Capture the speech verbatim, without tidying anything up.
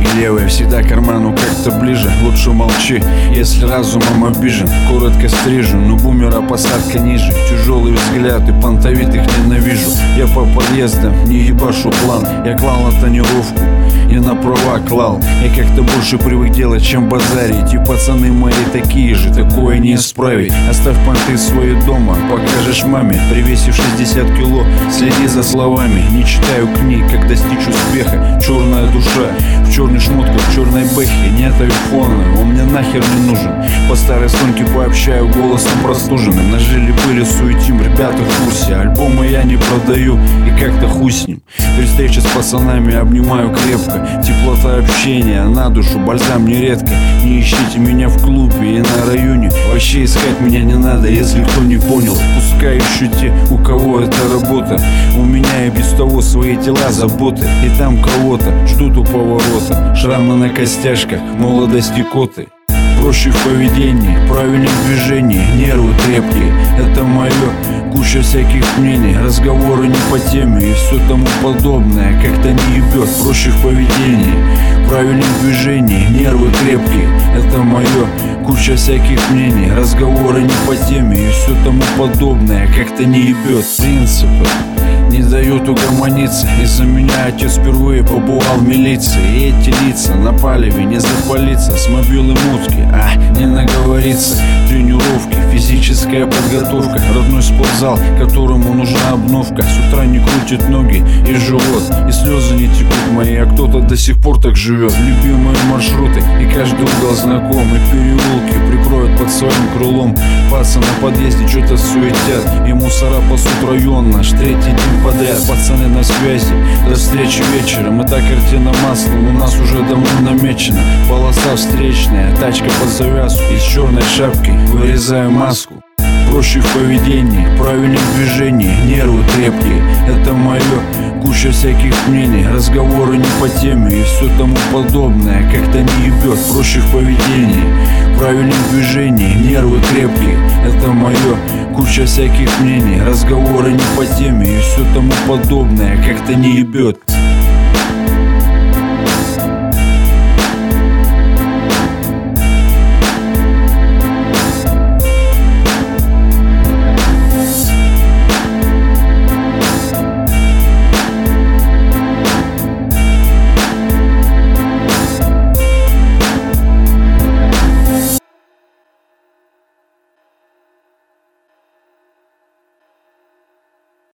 левой всегда к карману как-то ближе. Лучше молчи, если разумом обижен. Коротко стрижу, но бумера посадка ниже. Тяжелый взгляд и понтовитых ненавижу. Я по подъездам не ебашу план. Я клал на тонировку и на права клал. Я как-то больше привык делать, чем базарить. И пацаны мои такие же, такое не исправить. Оставь понты свои дома, покажешь маме. Привесив шестьдесят кило, следи за словами. Не читаю книг, как достичь успеха. Черная душа в черных шмотках, в черной бэхе. Нет айфона, он мне нахер не нужен. По старой стонке пообщаю голосом простуженным. На жиле были суетим, ребята в курсе. Альбомы я не продаю и как-то хуй с ним. При встрече с пацанами обнимаю крепко. Теплота общения на душу, бальзам нередко. Не ищите меня в клубе и на районе. Вообще искать меня не надо, если кто не понял. Пускай ищут те, у кого это работа. У меня и без того свои дела, заботы. И там кого-то ждут у поворота. Шрамы на костяшках, молодости коты. Проще в поведении, правильном движении, нервы крепкие, это мое. Куча всяких мнений, разговоры не по теме и все тому подобное как-то не ебет. Проще в поведении, правильном движении, нервы крепкие, это мое. Куча всяких мнений, разговоры не по теме и все тому подобное как-то не ебет. Принципы не дают угомониться. Из-за меня отец впервые побывал в милиции. И эти лица на палеве не запалиться. С мобилы мутки, а не наговориться. Тренировки, физическая подготовка. Родной спортзал, которому нужна обновка. С утра не крутит ноги и живот. И слезы не текут мои, а кто-то до сих пор так живет. Любимые маршруты и каждый угол знакомый. Переулки прикроют под своим крылом. Пацаны на подъезде что-то суетят. И мусора пасут район наш третий день подряд. Пацаны на связи, до встречи вечером. Это картина маслом, у нас уже давно намечена. Полоса встречная, тачка под завязку. Из черной шапки вырезаю маску. Проще в поведении, правильном движении, нервы крепкие, это мое. Куча всяких мнений, разговоры не по теме и все тому подобное как-то не ебет. Проще в поведении, правильном движении, нервы крепкие, это мое. Куча всяких мнений, разговоры не по теме и все тому подобное как-то не ебет.